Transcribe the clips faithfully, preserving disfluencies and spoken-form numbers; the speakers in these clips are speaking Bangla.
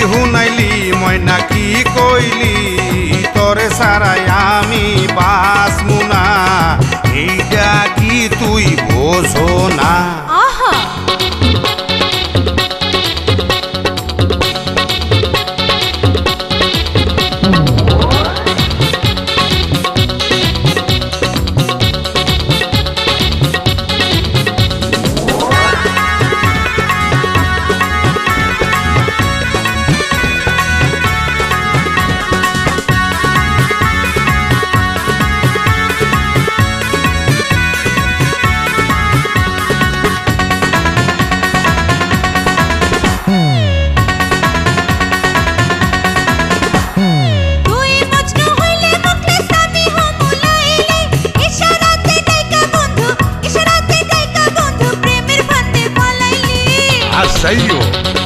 হুনাইলি ময়না কি কইলি তোরে সারাই আমি বাঁচমু না এইটা কি তুই বোঝো না আহা Sayo.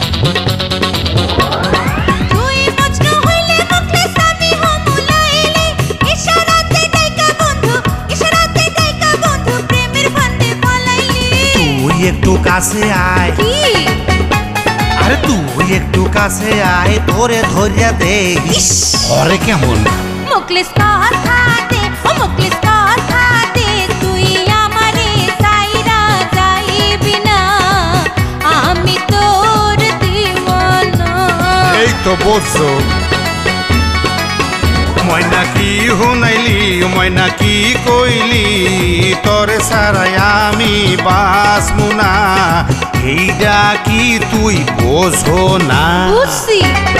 তুই মজনু হইলে মুখলেস আমি হমুলাইলি ইশারাতে ডাইকা বন্ধু ইশারাতে ডাইকা বন্ধু প্রেমের ফান্দে ফলাইলি তুই একটু কাছে আয় কি আরে তুই একটু কাছে আয় তোরে ধরিয়া দে ওরে কেমন মুখলেস কথা দে ও মুখলেস কথা দে তুই আমারে সাইরা যাইবি না আমি তোর দিওয়ানা এই তো বলছো ময়না কি হুনাইলি ময়না কি কইলি তোরে সারাই আমি বাঁচমু না এইটা কি তুই বোঝো না বুঝছি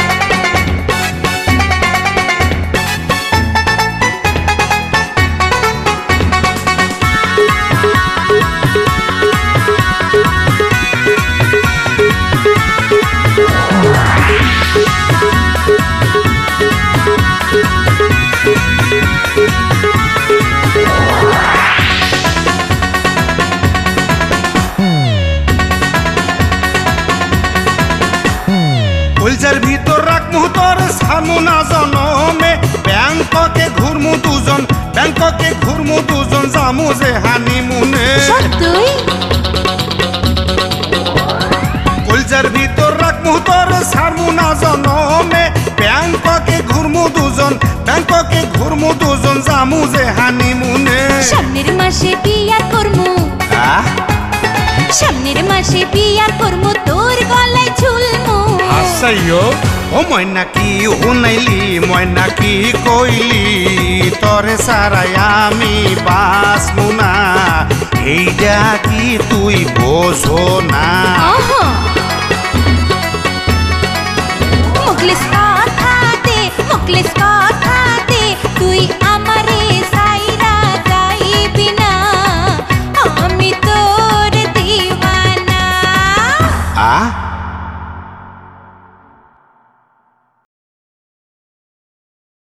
কলজার ভিতর রাখমু তোর সামু না জনমে ব্যাংককে ঘুরমু দুজন ব্যাংককে ঘুরমু দুজন জামু যে হানিমুনে সত্যই কলজার ভিতর রাখমু তোর সামু না জনমে ব্যাংককে ঘুরমু দুজন ব্যাংককে ঘুরমু দুজন জামু যে হানিমুনে সামনের মাসে বিয়া করমু আহ সামনের মাসে বিয়া করমু তোর গলায় ঝুলমু আসাইও ও ময়না কি হুনাইলি ময়না কি কইলি তোরে সারাই আমি বাঁচমু না এইটা কি তুই বোঝো না আহা